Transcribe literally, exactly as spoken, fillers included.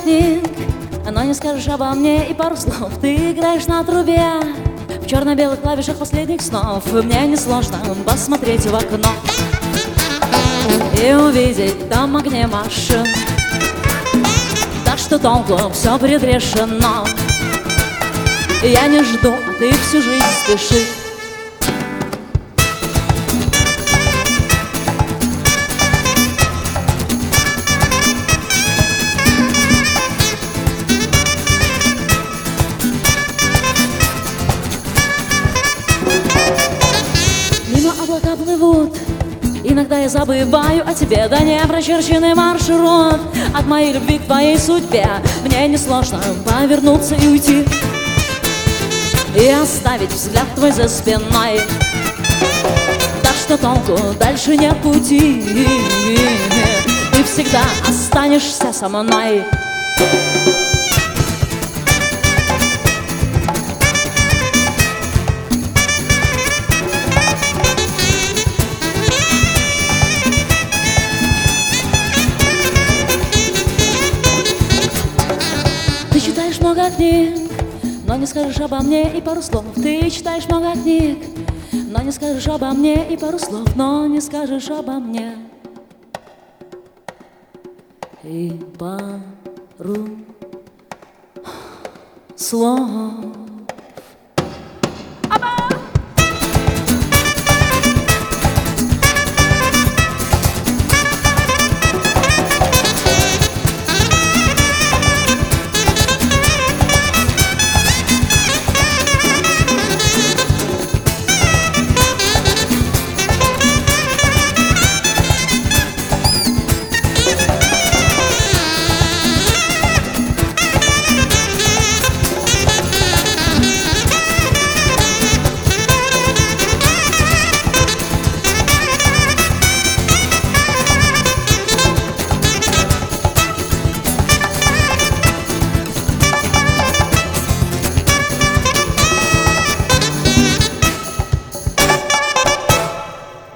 книг, но не скажешь обо мне и пару слов. Ты играешь на трубе в черно-белых клавишах последних снов. Мне несложно посмотреть в окно и увидеть там огни машин. Так что толку, все предрешено. Я не жду, а ты всю жизнь спеши. Мимо облака плывут, иногда я забываю о тебе. Да не прочерченный маршрут от моей любви к твоей судьбе. Мне несложно повернуться и уйти, и оставить взгляд твой за спиной. Так что толку, дальше нет пути. Ты всегда останешься со мной. Ты читаешь много книг, но не скажешь обо мне и пару слов. Ты читаешь много книг, но не скажешь обо мне и пару слов. Но не скажешь обо мне и пару слов.